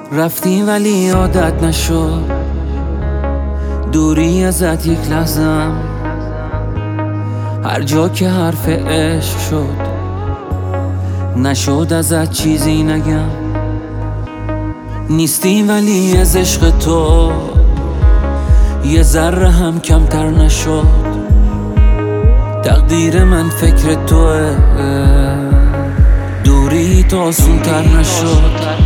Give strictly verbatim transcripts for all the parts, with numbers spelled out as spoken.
رفتی ولی عادت نشد، دوری ازت یک لحظم. هر جا که حرف عشق شد نشد ازت چیزی نگم. نیستی ولی از عشق تو یه ذره هم کمتر نشد. تقدیر من فکر توه، دوری تو آسون تر نشد.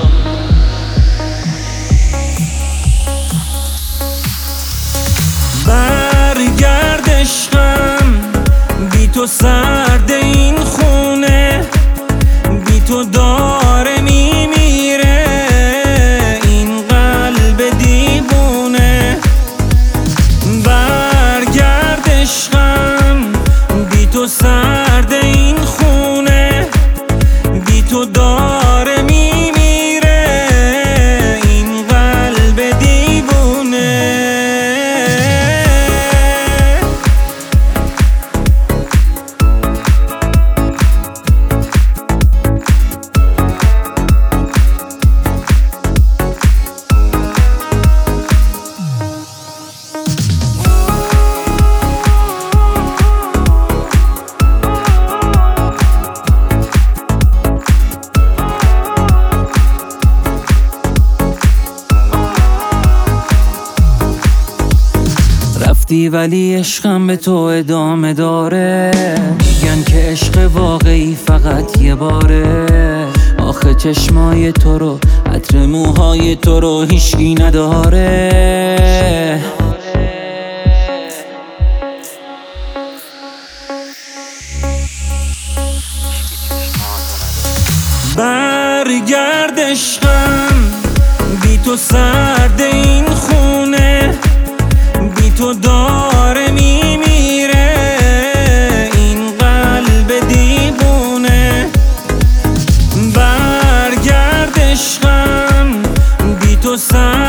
برگرد عشقم، بی تو سرد این خونه، بی تو داره میمیره این قلب دیوونه. برگرد عشقم، بی تو سرد این خونه، بی تو داره میمیره این قلب دیوونه. رفتی ولی عشقم به تو ادامه داره. میگن که عشق واقعی فقط یه باره. آخه چشمای تو رو، عطر موهای تو رو هیچکی نداره. برگرد عشقم، بی تو سرد این خونه، بی تو داره میمیره این قلب دیوونه. برگرد عشقم، بی تو سرد